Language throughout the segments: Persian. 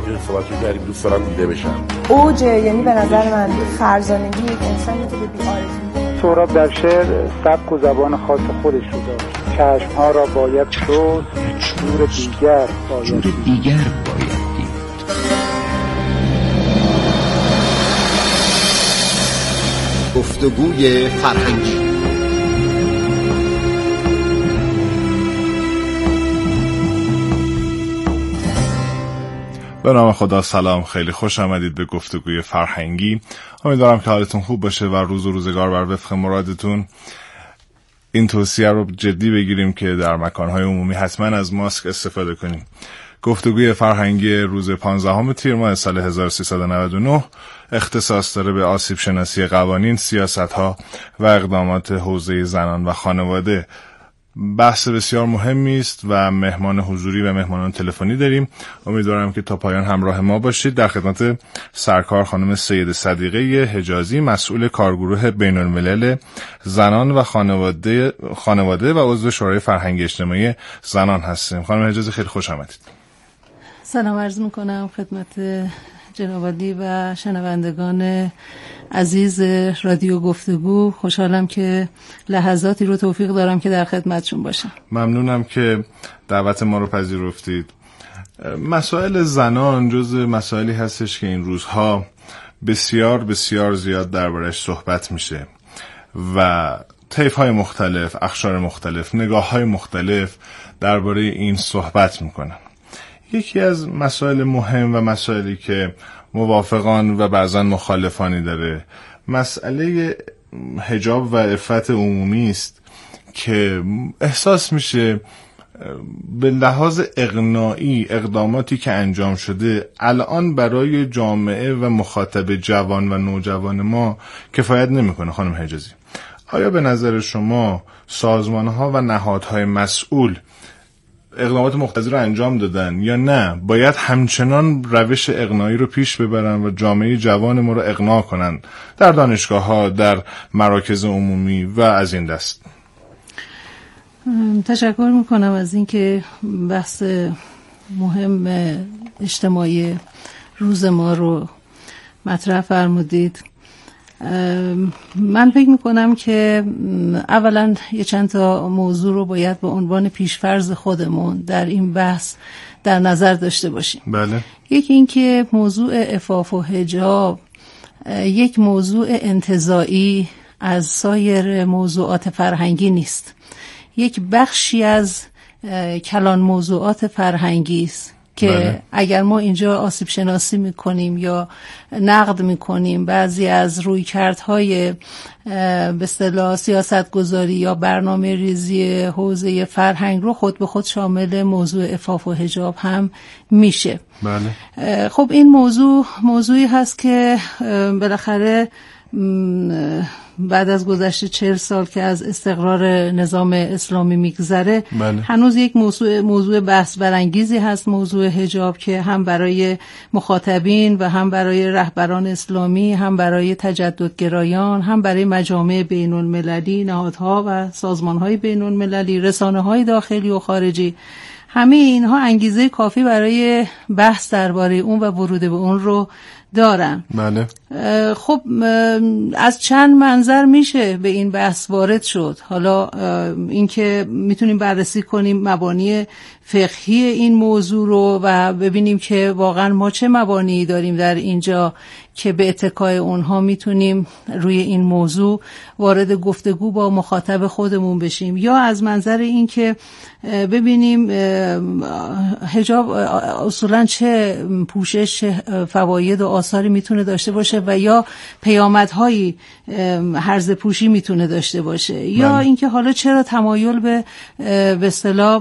اینجا صحبت کردیم، دوست دارم دیده بشم. اوج، یعنی به نظر من فرزانگی یک انسانی که به آرزو. سهراب در شعر سبک و زبان خاص خودش رو داشت. چشم‌ها را باید شست، جور دیگر باید دید. گفتگوی فرهنگی. به نام خدا، سلام، خیلی خوش آمدید به گفتگوی فرهنگی. امیدوارم که حالتون خوب باشه و روز و روزگار بر وفق مرادتون. این توصیه رو جدی بگیریم که در مکانهای عمومی حتما از ماسک استفاده کنیم. گفتگوی فرهنگی روز 15 تیر ماه سال 1399 اختصاص داره به آسیب شناسی قوانین، سیاست‌ها و اقدامات حوزه زنان و خانواده. بحث بسیار مهمی است و مهمان حضوری و مهمانان تلفنی داریم. امیدوارم که تا پایان همراه ما باشید. در خدمت سرکار خانم سید صدیقه حجازی، مسئول کارگروه بین‌الملل زنان و خانواده و عضو شورای فرهنگی اجتماعی زنان هستیم. خانم حجازی، خیلی خوش آمدید. سلام عرض میکنم خدمت جناب عالی و شنوندگان عزیز رادیو گفتگو. خوشحالم که لحظاتی رو توفیق دارم که در خدمتشون باشم. ممنونم که دعوت ما رو پذیرفتید. مسائل زنان جزء مسائلی هستش که این روزها بسیار بسیار زیاد دربارش صحبت میشه و طیف‌های مختلف، اقشار مختلف، نگاه‌های مختلف درباره این صحبت میکنن. یکی از مسائل مهم و مسائلی که موافقان و بعضا مخالفانی داره، مسئله حجاب و عفت عمومی است که احساس میشه به لحاظ اقناعی اقداماتی که انجام شده الان برای جامعه و مخاطب جوان و نوجوان ما کفایت نمیکنه. خانم حجازی، آیا به نظر شما سازمان‌ها و نهادهای مسئول اقدامات مقتضی رو انجام دادن یا نه باید همچنان روش اقناعی رو پیش ببرن و جامعه جوان ما رو اقناع کنن در دانشگاه‌ها، در مراکز عمومی و از این دست؟ تشکر میکنم از اینکه بحث مهم اجتماعی روز ما رو مطرح فرمودید. من فکر میکنم که اولا یه چند تا موضوع رو باید به عنوان پیشفرض خودمون در این بحث در نظر داشته باشیم. بله. یکی این که موضوع عفاف و حجاب یک موضوع انتزاعی از سایر موضوعات فرهنگی نیست، یک بخشی از کلان موضوعات فرهنگی است که بله. اگر ما اینجا آسیب شناسی میکنیم یا نقد میکنیم بعضی از رویکردهای به اصطلاح سیاست گذاری یا برنامه ریزی حوزه فرهنگ رو خود به خود شامل موضوع عفاف و حجاب هم میشه. بله. خب این موضوعی هست که بالاخره بعد از گذشت 40 سال که از استقرار نظام اسلامی میگذره بله. هنوز یک موضوع بحث برانگیزی هست، موضوع حجاب، که هم برای مخاطبین و هم برای رهبران اسلامی، هم برای تجددگرایان، هم برای مجامع بین المللی، نهادها و سازمانهای بین المللی، رسانه‌های داخلی و خارجی، همه اینها انگیزه کافی برای بحث درباره اون و ورود به اون رو دارن. بله. خب از چند منظر میشه به این بحث وارد شد. حالا اینکه میتونیم بررسی کنیم مبانی فقهی این موضوع رو و ببینیم که واقعا ما چه مبانی داریم در اینجا که به اتکای اونها میتونیم روی این موضوع وارد گفتگو با مخاطب خودمون بشیم، یا از منظر این که ببینیم حجاب اصولا چه پوشش، چه فواید و آثاری میتونه داشته باشه و یا پیامدهایی هرزه پوشی میتونه داشته باشه، یا اینکه حالا چرا تمایل به اصطلاح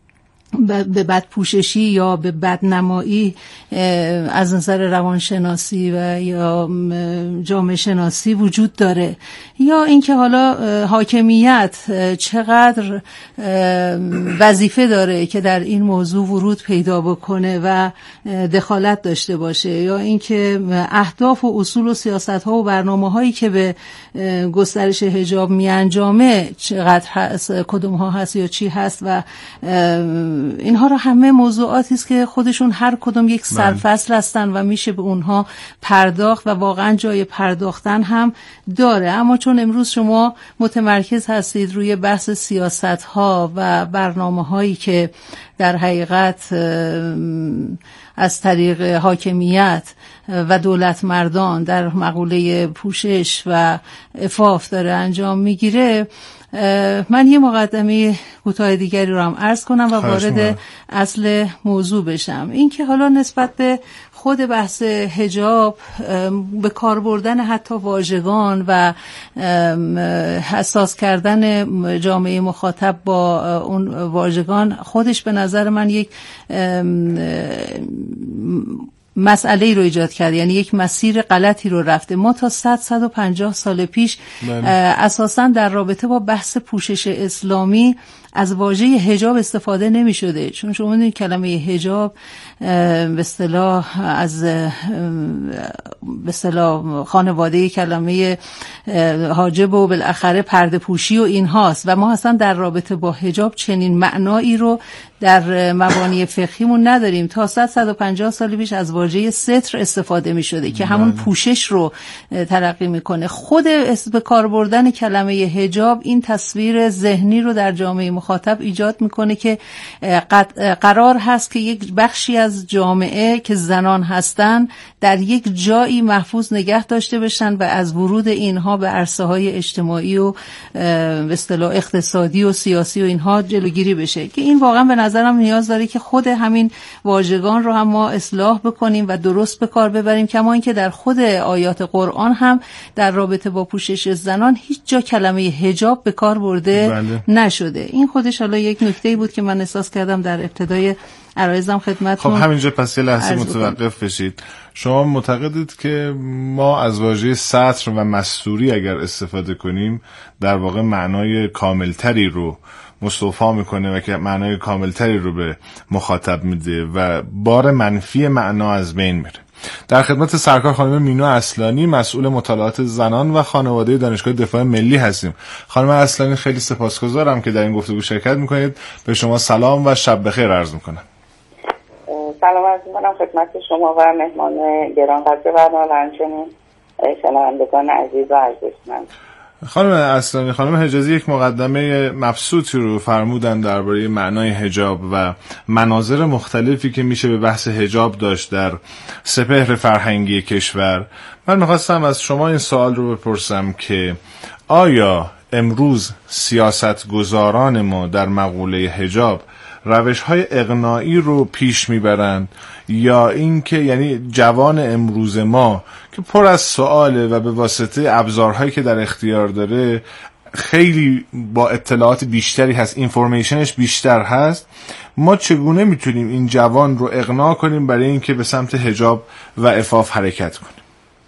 به بدپوششی یا به بدنمایی از نظر روانشناسی و یا جامعه شناسی وجود داره، یا اینکه حالا حاکمیت چقدر وظیفه داره که در این موضوع ورود پیدا بکنه و دخالت داشته باشه، یا اینکه اهداف و اصول و سیاست‌ها و برنامه‌هایی که به گسترش حجاب میانجامه چقدر هست، کدوم‌ها هست یا چی هست و اینها رو همه موضوعاتی است که خودشون هر کدوم یک سرفصل هستن و میشه به اونها پرداخت و واقعا جای پرداختن هم داره. اما چون امروز شما متمرکز هستید روی بحث سیاست‌ها و برنامه‌هایی که در حقیقت از طریق حاکمیت و دولت مردان در مقوله پوشش و عفاف داره انجام میگیره، من یه مقدمه کوتاه دیگری رو هم عرض کنم و وارد اصل موضوع بشم. این که حالا نسبت به خود بحث حجاب، به کار بردن حتی واژگان و حساس کردن جامعه مخاطب با اون واژگان، خودش به نظر من یک مسئله رو ایجاد کرده، یعنی یک مسیر غلطی رو رفته. ما تا 150 سال پیش اساساً در رابطه با بحث پوشش اسلامی از واژه حجاب استفاده نمی شده، چون شما می‌دونید کلمه حجاب به اصطلاح خانواده کلمه حاجب و بالاخره پرده پوشی و این هاست و ما اصلا در رابطه با حجاب چنین معنایی رو در مبانی فقهیمون نداریم. تا 150 سال پیش از واژه ستر استفاده می شده که همون پوشش رو ترقی میکنه. خود به کار بردن کلمه حجاب این تصویر ذهنی رو در جامعه مخاطب ایجاد میکنه که قرار هست که یک بخشی از جامعه که زنان هستن در یک جایی محفوظ نگه داشته بشن و از ورود اینها به عرصه‌های اجتماعی و به اصطلاح اقتصادی و سیاسی و اینها جلوگیری بشه، که این واقعا به نظرم نیاز داره که خود همین واژگان رو هم ما اصلاح بکنیم و درست به کار ببریم. کما اینکه در خود آیات قرآن هم در رابطه با پوشش زنان هیچ جا کلمه حجاب به کار برده نشده. این خودش حالا یک نکته‌ای بود که من احساس کردم در ابتدای عرایزم خدمتتون. خب همینجا پس یه لحظه متوقف بشید. شما معتقدید که ما از واژه سطر و مستوری اگر استفاده کنیم در واقع معنای کاملتری رو مستوفا میکنه و که معنای کاملتری رو به مخاطب میده و بار منفی معنا از بین میره. در خدمت سرکار خانم مینو اصلانی، مسئول مطالعات زنان و خانواده دانشگاه دفاع ملی هستیم. خانم اصلانی خیلی سپاسگزارم که در این گفتگو شرکت میکنید. به شما سلام و شب بخیر عرض میکنم. سلام عرض میکنم خدمت شما و مهمان گرانقدر برنامه و همچنین شنوندگان عزیز و ارجمند. خانم اصلانی، خانم حجازی یک مقدمه مبسوطی رو فرمودن درباره معنای حجاب و مناظر مختلفی که میشه به بحث حجاب داشت در سپهر فرهنگی کشور. من میخواستم از شما این سوال رو بپرسم که آیا امروز سیاستگزاران ما در مقوله حجاب روش‌های اقناعی رو پیش میبرند یا اینکه یعنی جوان امروز ما که پر از سواله و به واسطه ابزارهایی که در اختیار داره خیلی با اطلاعات بیشتری هست، اینفورمیشنش بیشتر هست، ما چگونه میتونیم این جوان رو اقناع کنیم برای اینکه به سمت حجاب و عفاف حرکت کنیم؟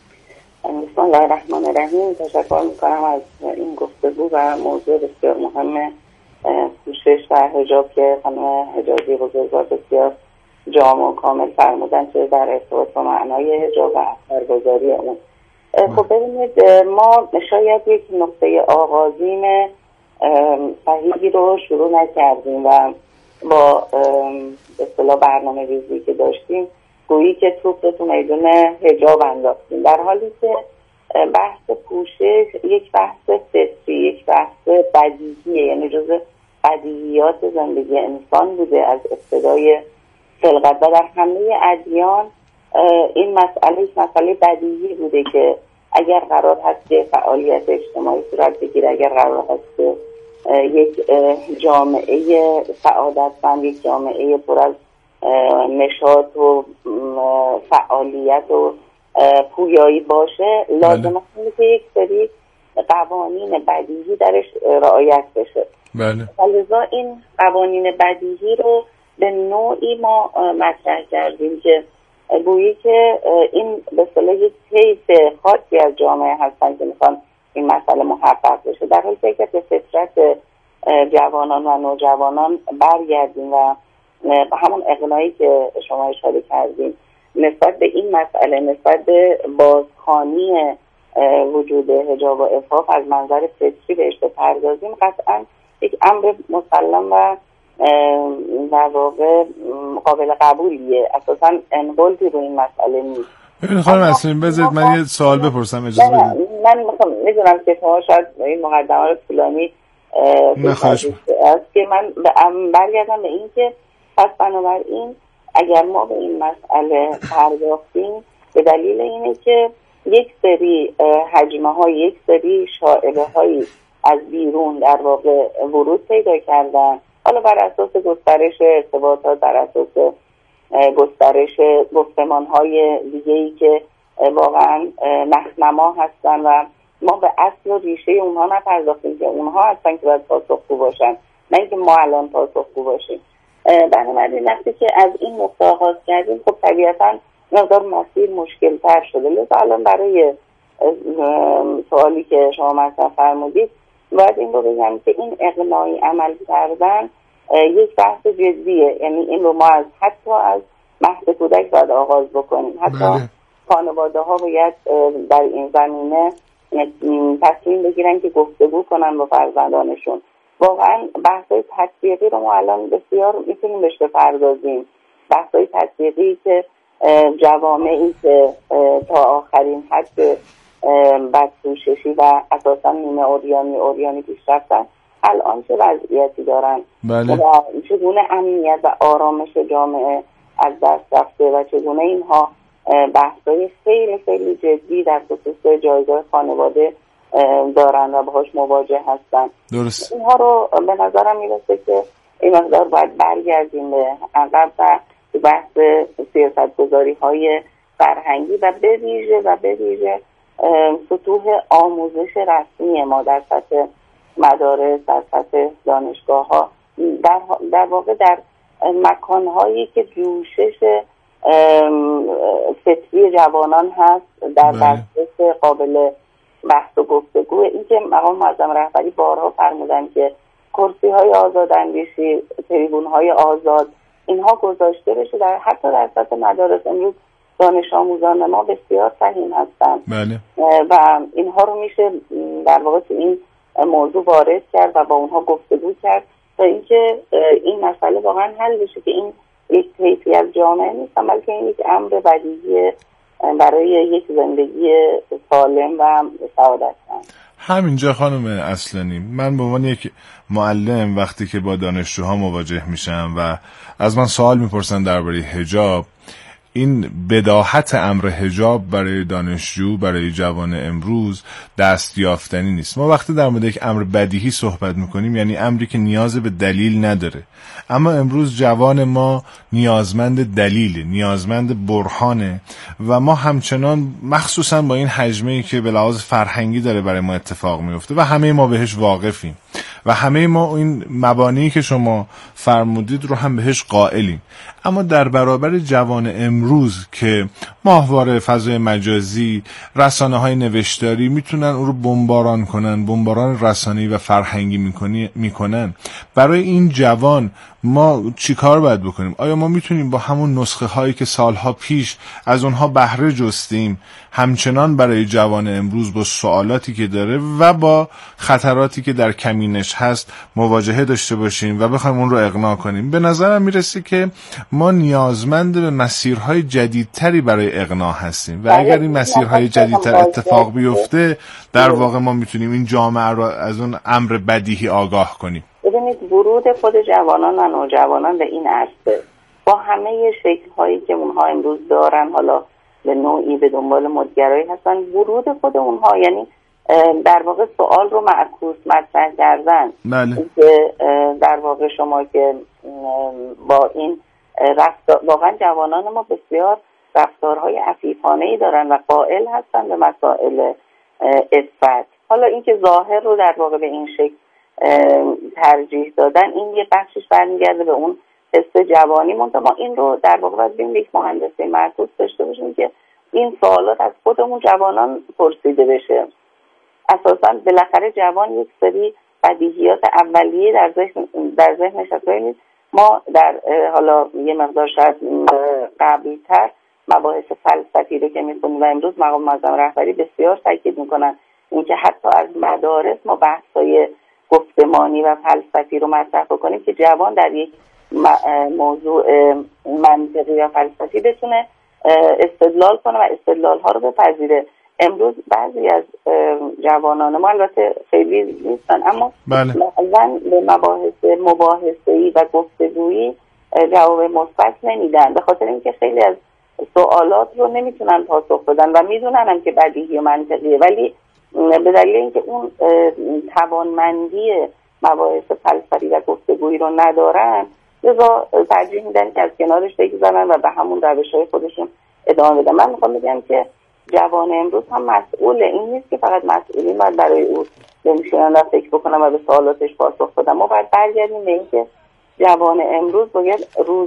بسم الله الرحمن الرحیم. تشکر میکنم از این گفتگو و موضوع بسیار مهم پوشش و حجاب که خانم حجازی بزرگوار بسیار جامع و کامل فرمودن که در ارتباط با معنای حجاب و اثرگذاری اون. خب ببینید، ما شاید یک نقطه آغازین صحیحی رو شروع نکردیم و با به اصطلاح برنامه ریزی که داشتیم گویی که توپ رو تو میدون حجاب انداختیم، در حالی که بحث پوشش یک بحث فطری، یک بحث بدیهیه، یعنی جزء بدیهیات زندگی انسان بوده از ابتدای خلقت و در همه ادیان این مسئله بدیهی بوده که اگر قرار هست که فعالیت اجتماعی صورت بگیره، اگر قرار هست که یک جامعه سعادتمند، یک جامعه پر از نشاط و فعالیت و پویایی باشه، لازم است که یک سری قوانین بدیهی درش رعایت بشه. لذا این قوانین بدیهی رو به نوعی ما مطرح کردیم که گویی که این به اصطلاح یک طیف خاصی از جامعه هستن که میخوان این مسئله محقق بشه، در حالی که به فطرت جوانان و نوجوانان برگردیم و همون اقناعی که شما اشاره کردیم نسبت به این مسئله، نسبت به بازخوانی وجود حجاب و عفاف از منظر فطری بهش بپردازیم، قطعا یک امر مسلم و در واقع قابل قبولیه، اساسا انقلتی رو این مسئله نیست. ببینید خانم اصلانی بذارید من یه سوال بپرسم، اجازه بدید. من میدونم که شما شاید این مقدمات طولانی نخواهش است که من برگردم به این که پس بنابراین اگر ما به این مسئله پرداختیم به دلیل اینه که یک سری حجمه های، یک سری شائبه هایی از بیرون در واقع ورود پیدا کردن، حالا بر اساس گسترش ارتباطات، بر اساس گسترش گفتمان های دیگه‌ای که واقعا مخنما هستن و ما به اصل و ریشه اونها نپرداختیم که اونها هستن که باید پاسخگو باشن، نه اینکه ما الان پاسخگو باشیم. بنابراین وقتی که از این نقطه آغاز کردیم خب طبیعتاً مقدار مسیر مشکل تر شده. لذا الان برای سوالی که شما مطرح فرمودید باید این رو بگم که این اقناعی عمل کردن یک بحث جدیه، یعنی این رو ما حتی از مهد کودک باید آغاز بکنیم. حتی خانواده ها باید در این زمینه تصمیم بگیرن که گفتگو کنن با فرزندانشون. واقعا بحث‌های تطبیقی رو ما الان بسیار میتونیم بهش بپردازیم، بحث‌های تطبیقی که جوامعی که تا آخرین حد بدپوششی و اساسا نیمه اوریانی پیش رفتن الان چه وضعیتی دارن و چگونه امنیت و آرامش جامعه از دست رفته و چگونه اینها بحث‌های خیلی خیلی جدی در خصوص جایگاه خانواده دارن و باهاش مواجه هستن. درست. اینها رو به نظرم میرسه که این مقدار باید برگردیم به عقب و بحث سیاست‌گذاری‌های فرهنگی و به ویژه سطوح آموزش رسمی ما در سطح مدارس، در سطح دانشگاه‌ها، در واقع در مکان‌هایی که جوشش فطری جوانان هست در دسترس قابل بحث و گفتگو. این که مقام معظم رهبری بارها فرمودن که کرسی‌های آزاداندیشی، تریبون‌های آزاد، اینها گذاشته بشه حتی در سطح مدارس. امروز دانش آموزان ما بسیار فهیم هستن و اینها رو میشه در واقع تو این موضوع وارد کرد و با اونها گفتگو کرد تا اینکه این مسئله واقعا حل بشه که این یک کیفی از جامعه نیست بلکه این یک امر بدیهی برای یک زندگی سالم و سعادت هست. همینجا خانم اصلانی، من به عنوان یک معلم وقتی که با دانشجوها مواجه میشم و از من سوال میپرسن درباره حجاب، این بداهت امر حجاب برای دانشجو، برای جوان امروز دستیافتنی نیست. ما وقتی در مورد یک امر بدیهی صحبت میکنیم یعنی امری که نیاز به دلیل نداره، اما امروز جوان ما نیازمند دلیل، نیازمند برهانه و ما همچنان مخصوصا با این حجمه‌ای که به لحاظ فرهنگی داره برای ما اتفاق میفته و همه ما بهش واقفیم و همه ما این مبانی که شما فرمودید رو هم بهش قائلیم، اما در برابر جوان امروز که ماهواره، فضای مجازی، رسانه‌های نوشتاری میتونن اون رو بمباران کنن، بمباران رسانه‌ای و فرهنگی میکنن، برای این جوان ما چی کار باید بکنیم؟ آیا ما میتونیم با همون نسخه هایی که سالها پیش از اونها بهره جستیم همچنان برای جوان امروز با سوالاتی که داره و با خطراتی که در کمینش هست مواجهه داشته باشیم و بخوایم اون رو اقناع کنیم؟ به نظرم میرسه که ما نیازمند به مسیرهای جدیدتری برای اقناع هستیم و اگر این مسیرهای جدیدتر اتفاق بیفته در واقع ما میتونیم این جامعه رو از اون امر بدیهی آگاه کنیم. ببینید ورود خود جوانان و نوجوانان به این عرصه با همه شکل‌هایی که اونها امروز دارن، حالا به نوعی به دنبال مدگرایی هستن، ورود خود اونها یعنی در واقع سوال رو معکوس مطرح کردن. که در واقع شما که با این رفتار، واقعا جوانان ما بسیار رفتارهای عفیفانه‌ای دارن و قائل هستن به مسائل عفت. حالا اینکه ظاهر رو در واقع به این شکل ترجیح دادن، این یه بخشش برمیگرده به اون حس جوانی. ما این رو در واقع باید ببینیم یک مهندسی معکوس داشته باشیم که این سوالات از خودمون جوانان پرسیده بشه. اساساً بالاخره جوان یک سری بدیهیات اولیه در ذهنش هست. ببینید ما در حالا یه مقدار شاید قبلی‌تر مباحث فلسفی رو که می‌خونیم و امروز مقام معظم رهبری بسیار تاکید می‌کنن اینکه حتی از مدارس ما بحث‌های گفتمانی و فلسفی رو مطرح بکنیم که جوان در یک موضوع منطقی و فلسفی بتونه استدلال کنه و استدلال ها رو بپذیره. امروز بعضی از جوانان ما البته خیلی نیستن اما مثلا به مباحث مباحثه‌ای و گفتگویی جواب مثبت نمیدن، به خاطر اینکه خیلی از سوالات رو نمیتونن پاسخ بدن و میدونن هم که بدیهی و منطقیه، ولی به دلیل اینکه اون توانمندی مباحث فلسفی و گفتگویی رو ندارن، لذا ترجیح میدن که از کنارش بگذارن و به همون روش‌های خودشون ادامه بدن. من میخوام بگم که جوان امروز هم مسئوله، این نیست که فقط مسئولین باید برای او بنشینن و فکر بکنن و به سوالاتش پاسخ بدن. ما باید برگردیم به اینکه جوان امروز باید روز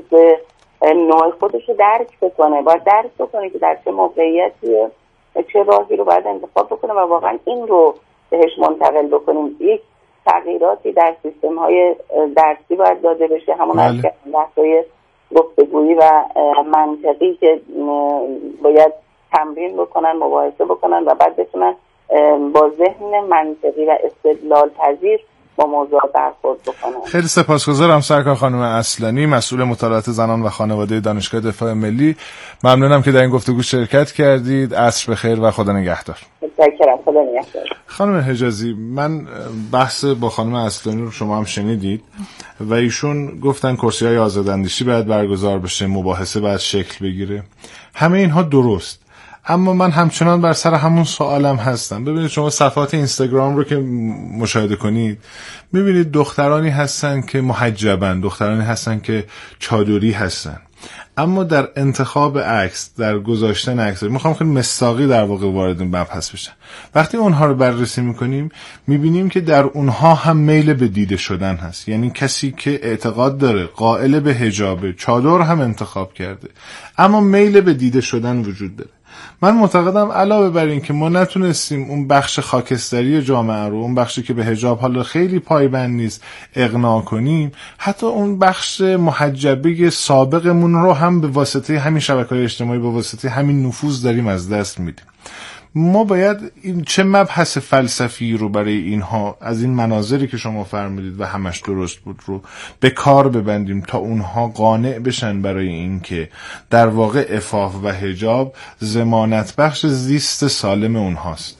نوع خودش رو درک بکنه، باید درک بکنه که در چه موقعیتیه، چه راهی رو باید انتخاب بکنه و واقعا این رو بهش منتقل بکنیم. یک تغییراتی در سیستم های درسی باید داده بشه، همون از که بحث‌های گفتگویی و منطقی که باید تمرین بکنن، مباحثه بکنن و بعد بتونن با ذهن منطقی و استدلال پذیر با موضوع برخورد بکنن. خیلی سپاسگزارم سرکار خانم اصلانی، مسئول مطالعات زنان و خانواده دانشگاه دفاع ملی. ممنونم که در این گفتگو شرکت کردید. عصر بخیر و خدا نگهدار. متشکرم. خدا نگهدار. خانم حجازی، من بحث با خانم اصلانی رو شما هم شنیدید و ایشون گفتن کرسی‌های آزاداندیشی باید برگزار بشه، مباحثه باید شکل بگیره. همه اینها درست، اما من همچنان بر سر همون سوالم هستم. ببینید شما صفحات اینستاگرام رو که مشاهده کنید، میبینید دخترانی هستن که محجبن، دخترانی هستن که چادری هستن، اما در انتخاب عکس، در گذاشتن عکس، میخوام خیلی مصداقی در واقع وارد این مبحث بشم. وقتی اونها رو بررسی میکنیم میبینیم که در اونها هم میل به دیده شدن هست. یعنی کسی که اعتقاد داره، قائل به حجاب، چادر هم انتخاب کرده، اما میل به دیده شدن وجود داره. من معتقدم علاوه بر این که ما نتونستیم اون بخش خاکستری جامعه رو، اون بخشی که به حجاب حالا خیلی پایبند نیست، اقناع کنیم، حتی اون بخش محجبه سابقمون رو هم به واسطه همین شبکه‌های اجتماعی، به واسطه همین نفوذ داریم از دست میدیم. ما باید این چه مبحث فلسفی رو برای اینها از این مناظری که شما فرمودید و همش درست بود رو به کار ببندیم تا اونها قانع بشن برای این که در واقع عفاف و حجاب ضمانت بخش زیست سالم اونهاست.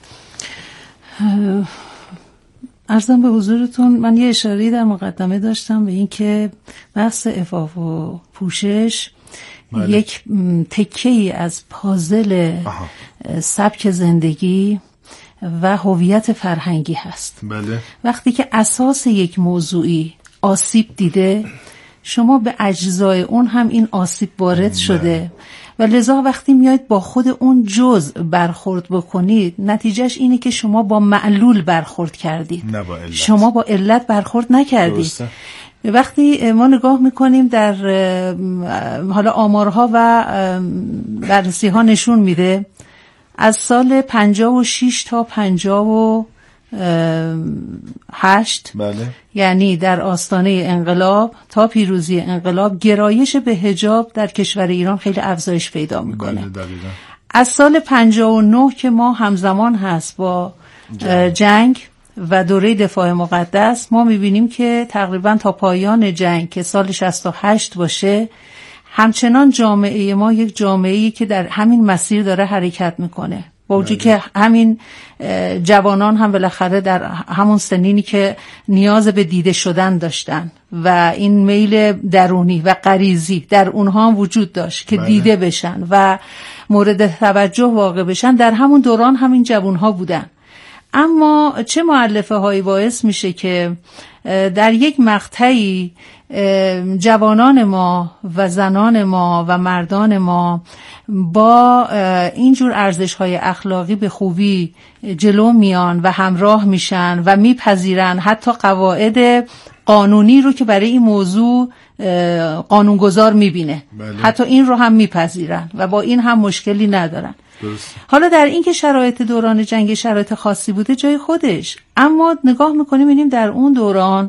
عرضم به حضورتون، من یه اشاره‌ای در مقدمه داشتم به این که بحث عفاف و پوشش یک تکه‌ای از پازل سبک زندگی و هویت فرهنگی هست. بله. وقتی که اساس یک موضوعی آسیب دیده، شما به اجزای اون هم این آسیب وارد شده و لذا وقتی میاید با خود اون جزء برخورد بکنید، نتیجهش اینه که شما با معلول برخورد کردید، نه با علت. شما با علت برخورد نکردید. درسته. وقتی ما نگاه میکنیم در حالا آمارها و بررسی ها نشون میده از سال 56 تا 58 بله. یعنی در آستانه انقلاب تا پیروزی انقلاب گرایش به حجاب در کشور ایران خیلی افزایش پیدا میکنه. بله دقیقاً. از سال 59 که ما همزمان هست با جنگ و دوره دفاع مقدس، ما میبینیم که تقریبا تا پایان جنگ که سال 68 باشه، همچنان جامعه ما یک جامعه‌ای که در همین مسیر داره حرکت میکنه، با وجود که همین جوانان هم بالاخره در همون سنینی که نیاز به دیده شدن داشتن و این میل درونی و غریزی در اونها هم وجود داشت که دیده بشن و مورد توجه واقع بشن، در همون دوران همین جوانها بودن. اما چه مؤلفه هایی باعث میشه که در یک مقطعی جوانان ما و زنان ما و مردان ما با اینجور ارزش های اخلاقی به خوبی جلو میان و همراه میشن و میپذیرن حتی قواعد قانونی رو که برای این موضوع قانونگذار میبینه. بله. حتی این رو هم میپذیرن و با این هم مشکلی ندارن. درست. حالا در این که شرایط دوران جنگ شرایط خاصی بوده جای خودش، اما نگاه میکنیم ببینیم در اون دوران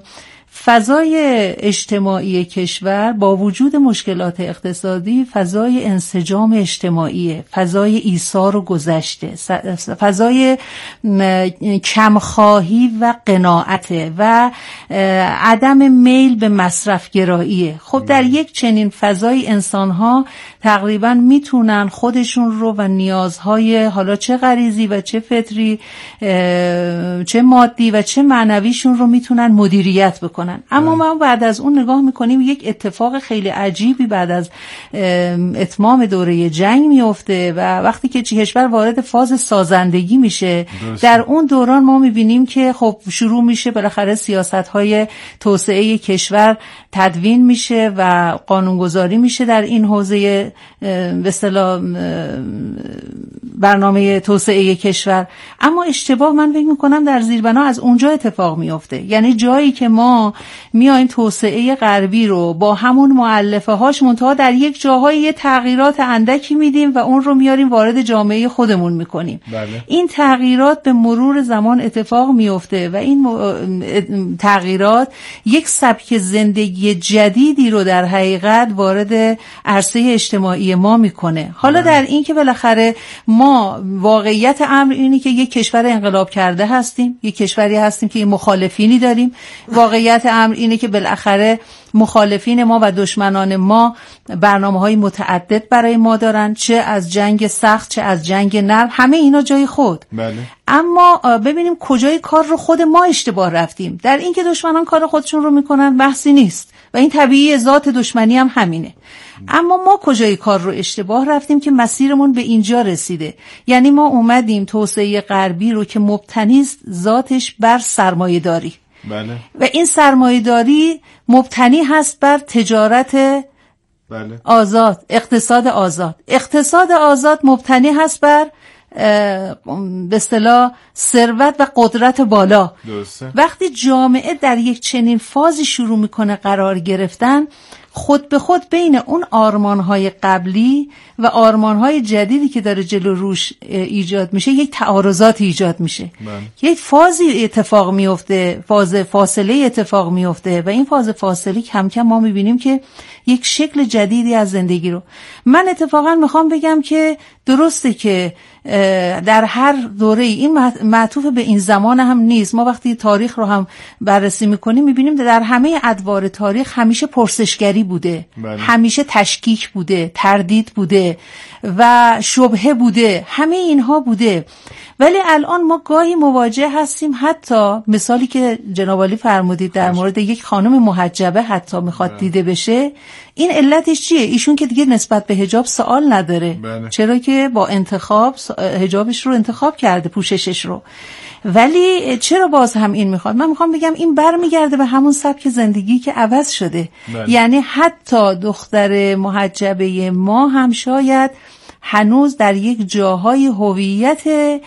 فضای اجتماعی کشور با وجود مشکلات اقتصادی فضای انسجام اجتماعیه، فضای ایثار و گذشته، فضای کمخواهی و قناعته و عدم میل به مصرف گراییه. خب در یک چنین فضای انسان‌ها تقریبا میتونن خودشون رو و نیازهای حالا چه غریزی و چه فطری، چه مادی و چه معنویشون رو میتونن مدیریت بکنن. اما ما بعد از اون نگاه میکنیم یک اتفاق خیلی عجیبی بعد از اتمام دوره جنگ میفته و وقتی که کشور وارد فاز سازندگی میشه در اون دوران ما میبینیم که خب شروع میشه بالاخره سیاست‌های توسعه کشور تدوین میشه و قانونگذاری میشه در این حوزه به اصطلاح برنامه توسعه کشور. اما اشتباه من فکر میکنم در زیربنا از اونجا اتفاق میفته، یعنی جایی که ما میایم توسعه غربی رو با همون مؤلفه هاش منتها در یک جاهای یه تغییرات اندکی میدیم و اون رو میاریم وارد جامعه خودمون میکنیم. بله. این تغییرات به مرور زمان اتفاق میفته و این تغییرات یک سبک زندگی جدیدی رو در حقیقت وارد عرصه اجتماعی ما میکنه. حالا در این که بالاخره ما واقعیت امر اینه که یک کشور انقلاب کرده هستیم، یک کشوری هستیم که مخالفینی داریم. واقعیت امر اینه که بالاخره مخالفین ما و دشمنان ما برنامه‌های متعدد برای ما دارن، چه از جنگ سخت چه از جنگ نرم، همه اینا جای خود. بله. اما ببینیم کجای کار رو خود ما اشتباه رفتیم. در این که دشمنان کار خودشون رو میکنن بحثی نیست و این طبیعی ذات دشمنی هم همینه. اما ما کجای کار رو اشتباه رفتیم که مسیرمون به اینجا رسیده؟ یعنی ما اومدیم توسعه غربی رو که مبتنی است ذاتش بر سرمایه‌داری. بله. و این سرمایه‌داری مبتنی هست بر تجارت بله. آزاد، اقتصاد آزاد. اقتصاد آزاد مبتنی هست بر به اصطلاح ثروت و قدرت بالا. درسته. وقتی جامعه در یک چنین فازی شروع میکنه قرار گرفتن، خود به خود بین اون آرمانهای قبلی و آرمانهای جدیدی که داره جلو روش ایجاد میشه یک تعارضات ایجاد میشه. یک فازی اتفاق میفته، فاز فاصله اتفاق میفته و این فاز فاصله کم کم ما میبینیم که یک شکل جدیدی از زندگی رو. من اتفاقا میخوام بگم که درسته که در هر دوره این معطوف به این زمان هم نیست. ما وقتی تاریخ رو هم بررسی میکنیم میبینیم در همه ادوار تاریخ همیشه پرسشگری بوده. بله. همیشه تشکیک بوده، تردید بوده و شبهه بوده، همه اینها بوده. ولی الان ما گاهی مواجه هستیم، حتی مثالی که جناب عالی فرمودید در مورد یک خانم محجبه حتی میخواد دیده بشه، این علتش چیه؟ ایشون که دیگه نسبت به حجاب سوال نداره. بله. چرا که با انتخاب حجابش رو انتخاب کرده، پوششش رو. ولی چرا باز هم این میخواد؟ من میخوام بگم این برمیگرده به همون سبک زندگی که عوض شده. بله. یعنی حتی دختر محجبه ما هم شاید هنوز در یک جاهای هویت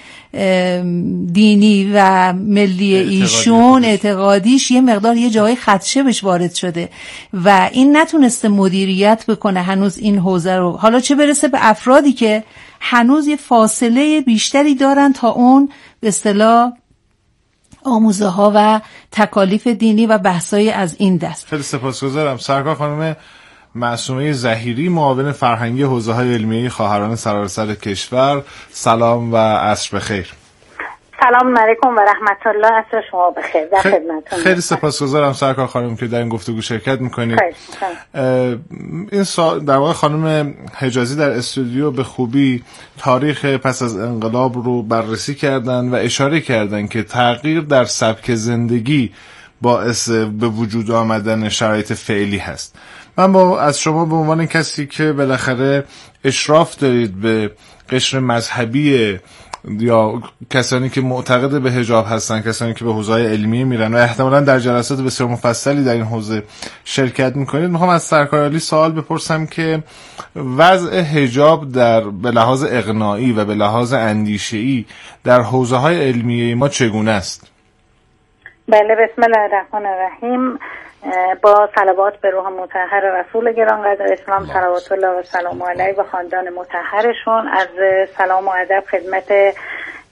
دینی و ملی ایشون اعتقادیش یه مقدار یه جای خدشه بهش وارد شده و این نتونسته مدیریت بکنه هنوز این حوزه رو. حالا چه برسه به افرادی که هنوز یه فاصله بیشتری دارن تا اون به اصطلاح آموزه ها و تکالیف دینی و بحثای از این دست. خیلی سپاسگزارم. سرکار خانم معصومه ظهیری، معاون فرهنگی حوزه‌های علمیه خواهران سراسر کشور، سلام و عصر بخیر. سلام علیکم و رحمت الله، عصر شما بخیر. در خدمتتون. خیلی سپاسگزارم سرکار خانم که در این گفتگو شرکت میکنید. این در واقع خانم حجازی در استودیو به خوبی تاریخ پس از انقلاب رو بررسی کردن و اشاره کردن که تغییر در سبک زندگی باعث به وجود آمدن شرایط فعلی هست. من از شما به عنوان کسی که بالاخره اشراف دارید به قشر مذهبی یا کسانی که معتقد به حجاب هستن، کسانی که به حوزه‌های علمیه میرن و احتمالاً در جلسات بسیار مفصلی در این حوزه شرکت میکنید، میخوام از سرکار عالی سوال بپرسم که وضع حجاب به لحاظ اقناعی و به لحاظ اندیشه‌ای در حوزه‌های علمیه ما چگونه است؟ بله، بسم الله الرحمن الرحیم. با صلوات به روح مطهر رسول گرانقدر اسلام، صلوات الله و سلام علیه و خاندان مطهرشون، از سلام و ادب خدمت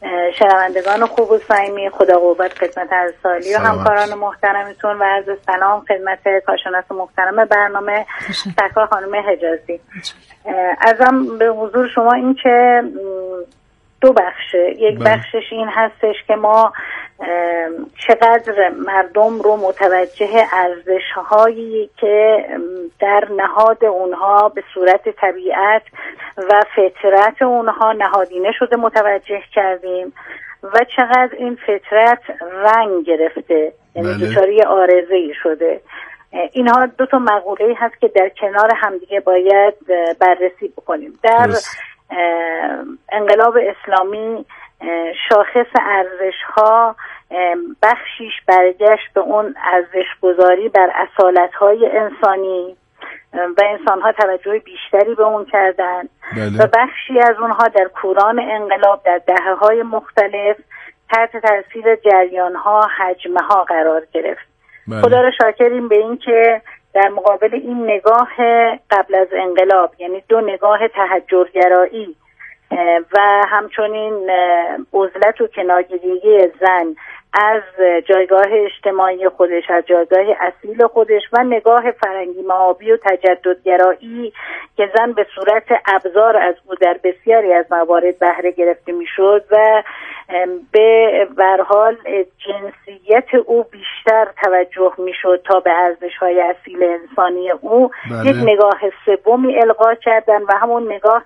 شنوندگان خوب و صمیمی، خدا قوت خدمت از سالی و همکاران محترمتون و عرض سلام خدمت کارشناس محترم برنامه سرکار خانم حجازی. ازم به حضور شما این که دو بخشه، یک بخشش این هستش که ما چقدر مردم رو متوجه ارزش‌هایی که در نهاد اونها به صورت طبیعت و فطرت اونها نهادینه شده متوجه کردیم و چقدر این فطرت رنگ گرفته، یعنی دچاری عارضه‌ای شده. اینها دو تا مقوله‌ای هست که در کنار همدیگه باید بررسی بکنیم. در انقلاب اسلامی شاخص ارزش‌ها بخشیش برگشت به اون ارزش‌گذاری بر اصالت‌های انسانی و انسان‌ها توجه بیشتری به اون کردن و بخشی از اونها در کوران انقلاب در دهه‌های مختلف تحت تاثیر جریان‌ها حجم‌ها قرار گرفت. خدا را شاکریم به این که در مقابل این نگاه قبل از انقلاب، یعنی دو نگاه تحجرگرایی و همچنین عزلت و کنارگیری زن از جایگاه اجتماعی خودش، از جایگاه اصیل خودش و نگاه فرنگی مآبی و تجددگرایی که زن به صورت ابزار از او در بسیاری از موارد بهره گرفته میشد و به هر حال جنسیت او بیشتر توجه میشد تا به ارزش‌های اصیل انسانی او. یک نگاه سومی القا کردن و همون نگاه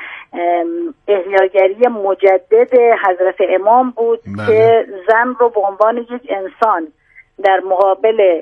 احیاگری مجدد حضرت امام بود که زن رو به عنوان یک انسان در مقابل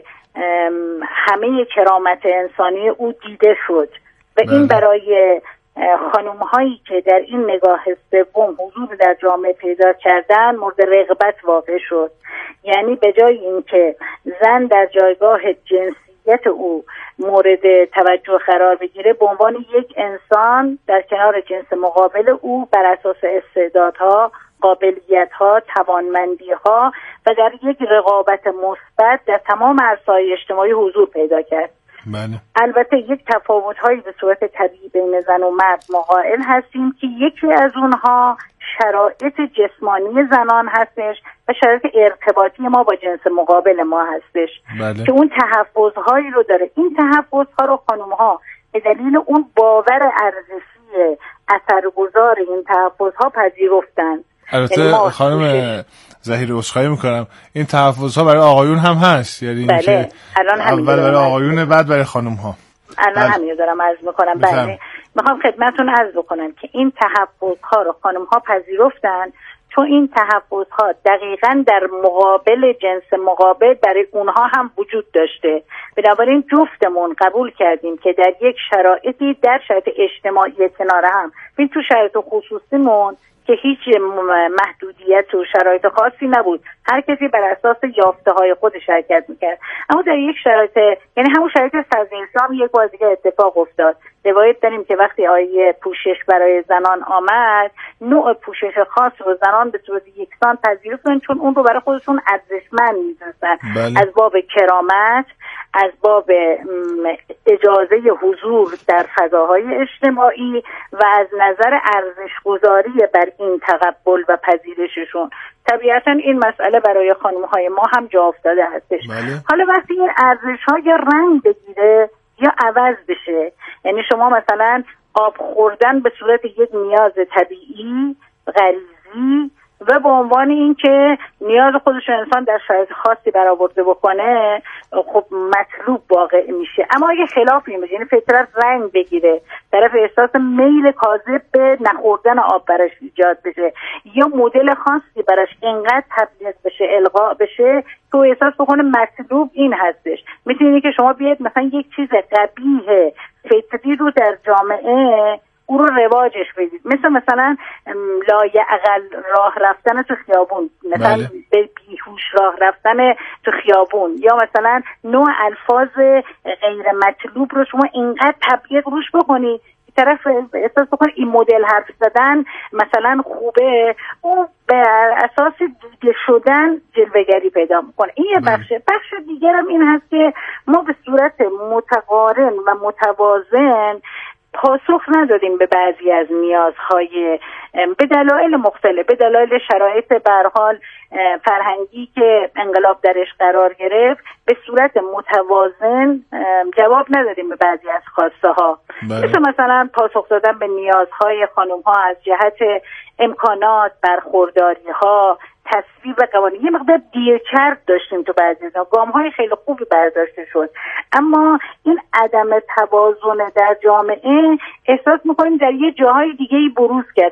همه کرامت انسانی او دیده شد و این برای خانم هایی که در این نگاه سوم حضور در جامعه پیدا کردن مورد رغبت واقع شد. یعنی به جای اینکه زن در جایگاه جنسیت او مورد توجه قرار بگیره، به عنوان یک انسان در کنار جنس مقابل او بر اساس استعدادها، قابلیت‌ها، توانمندی‌ها و در یک رقابت مثبت در تمام عرصه‌های اجتماعی حضور پیدا کرد. البته یک تفاوت‌هایی به صورت طبیعی بین زن و مرد مقائل هستیم که یکی از اونها شرایط جسمانی زنان هستش و شرایط ارتباطی ما با جنس مقابل ما هستش که اون تحفظهایی رو داره. این تحفظها رو خانم‌ها به دلیل اون باور ارزشی اثرگذار این تحفظها پذیرفتن. البته خانم ظهیر عذرخواهی میکنم، این تحفظها برای آقایون هم هست، یعنی اینکه اول برای آقایون بعد برای خانم‌ها. الان همین دارم عرض میکنم. بله میخوام خدمتتون عرض بکنم که این تحفظها رو خانم‌ها پذیرفتن چون این تحفظها دقیقاً در مقابل جنس مقابل برای اونها هم وجود داشته. بنابراین جفتمون قبول کردیم که در یک شرایطی، در شرایط اجتماعی کنار هم، این تو شرایط خصوصیمون که هیچ محدودیت و شرایط خاصی نبود، هر کسی بر اساس یافته‌های خودش حرکت میکرد، اما در یک شرایط، یعنی همون شرایط صدر اسلام، یک بار دیگه اتفاق افتاد. روایت داریم که وقتی آیه پوشش برای زنان آمد، نوع پوشش خاص رو زنان به صورت یکسان پذیرفتن چون اون رو برای خودشون ارزشمند می‌دونستن. از باب کرامت، از باب اجازه حضور در فضاهای اجتماعی و از نظر ارزش‌گذاری بر این تقبل و پذیرششون. طبیعتاً این مسئله برای خانم‌های ما هم جا افتاده هستش. حالا وقتی این ارزش‌ها یا رنگ بگیره یا عوض بشه، یعنی شما مثلا آب خوردن به صورت یک نیاز طبیعی غریزی و به عنوان اینکه نیاز خودش انسان در شرایط خاصی برآورده بکنه خب مطلوب واقع میشه. اما اگه خلاف این بشه، یعنی فطرت رنگ بگیره، طرف احساس میل کاذب به نخوردن آب براش ایجاد بشه یا مدل خاصی براش اینقدر تبلیغ بشه، القا بشه تو احساس بکنه مطلوب این هستش، مثل اینه که شما بیاید مثلا یک چیز قبیح فطری رو در جامعه او رو رواجش بدید، مثلا لایعقل راه رفتن تو خیابون، مثلا به بیهوش راه رفتن تو خیابون، یا مثلا نوع الفاظ غیر مطلوب رو شما اینقدر تبلیغ روش بکنید طرف احساس بکنه این مدل حرف زدن مثلا خوبه، او به اساس دیده شدن جلوه‌گری پیدا میکنه. این یه بخشه. بخش دیگر هم این هست که ما به صورت متقارن و متوازن پاسخ ندادیم به بعضی از نیازهای به دلایل مختلف، به دلایل شرایط به هر حال فرهنگی که انقلاب درش قرار گرفت، به صورت متوازن جواب ندادیم به بعضی از خواسته ها. مثلا پاسخ دادن به نیازهای خانم ها از جهت امکانات، برخورداری ها، تصویب قوانین. یه مقدار دیرچرخ داشتیم تو بعضی از گام های خیلی خوبی برداشته شد، اما این عدم توازن در جامعه احساس میکنیم در یه جاهای دیگه بروز کرد.